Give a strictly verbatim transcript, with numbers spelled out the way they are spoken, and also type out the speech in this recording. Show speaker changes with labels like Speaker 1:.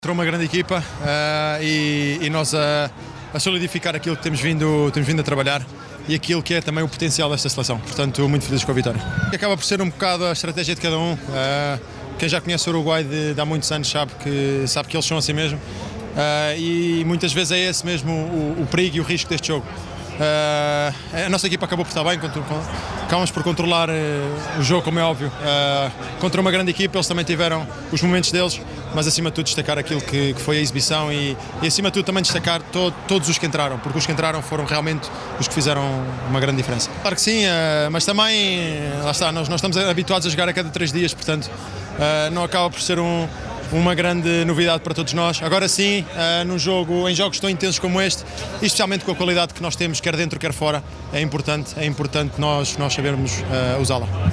Speaker 1: Entrou uma grande equipa uh, e, e nós a, a solidificar aquilo que temos vindo, temos vindo a trabalhar e aquilo que é também o potencial desta seleção. Portanto, muito feliz com a vitória. Acaba por ser um bocado a estratégia de cada um. Uh, quem já conhece o Uruguai de, de há muitos anos sabe que, sabe que eles são assim mesmo. Uh, e muitas vezes é esse mesmo o, o perigo e o risco deste jogo. Uh, a nossa equipa acabou por estar bem, acabamos por controlar uh, o jogo, como é óbvio, uh, contra uma grande equipa. Eles também tiveram os momentos deles, mas acima de tudo destacar aquilo que, que foi a exibição e, e acima de tudo também destacar to, todos os que entraram, porque os que entraram foram realmente os que fizeram uma grande diferença. Claro que sim, uh, mas também, lá está, nós, nós estamos habituados a jogar a cada três dias, portanto uh, não acaba por ser um uma grande novidade para todos nós. Agora sim, uh, num jogo, em jogos tão intensos como este, e especialmente com a qualidade que nós temos, quer dentro, quer fora, é importante, é importante nós, nós sabermos uh, usá-la.